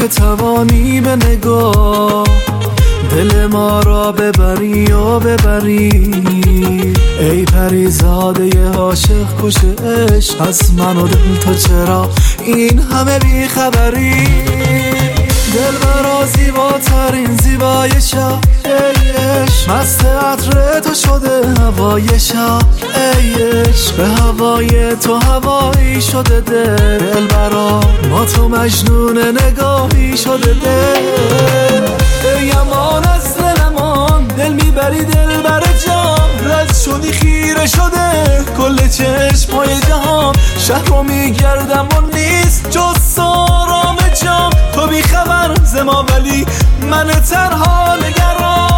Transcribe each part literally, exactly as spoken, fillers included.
که توانی به نگاه دل ما را ببری و ببری. ای پریزاده عاشق کش عشق، از من و دل تو چرا این همه بیخبری؟ دل برا زیباترین زیبای شب، ای عشق مست عطر تو شده هوای شب، ای عشق به هوای تو هوایی شده دل. دل برا ما تو مجنون نگاهی شده دل. ای امان از دلمان، دل میبری دل بر جان، رد شدی خیره شده کل چشمای جهان. شهر رو میگردم و نیست جز سارام جام، تو بی خبر ز ما ولی من تنها نگران.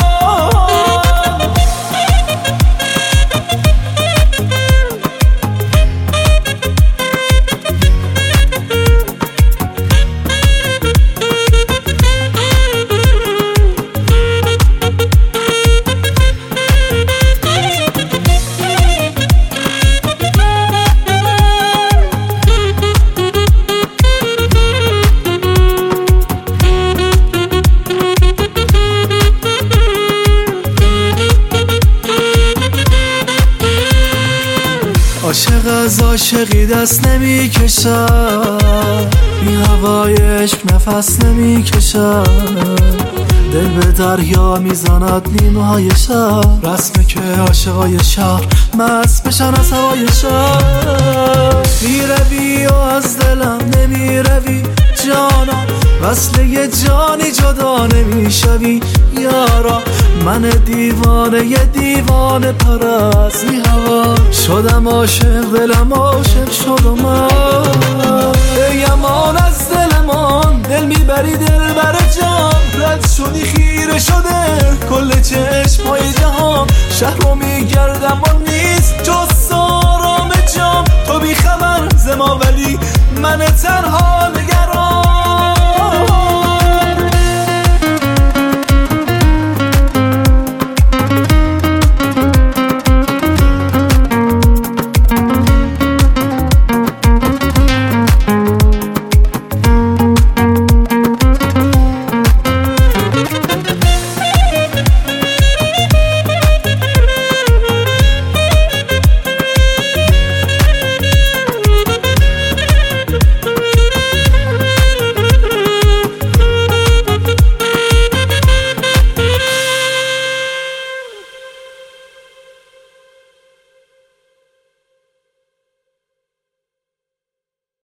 عاشق از عاشقی دست نمی کشد، بی هوای عشق نفس نمی کشد. دل به دریا میزند نیمهای شب، رسمه که عاشقای شهر مست بشن از هوای شب. میروی و از دلم نمیروی جانا، وصله ی جانی جدا نمیشوی یارا. من دیوانه ی دیوانه پرست بی هوا شدم عاشق، دلم عاشق شد و من. ای امان از دلمان، دل میبری دل بر جان، رد شدی خیره شده کل چشمای جهان. شهر رو میگردم و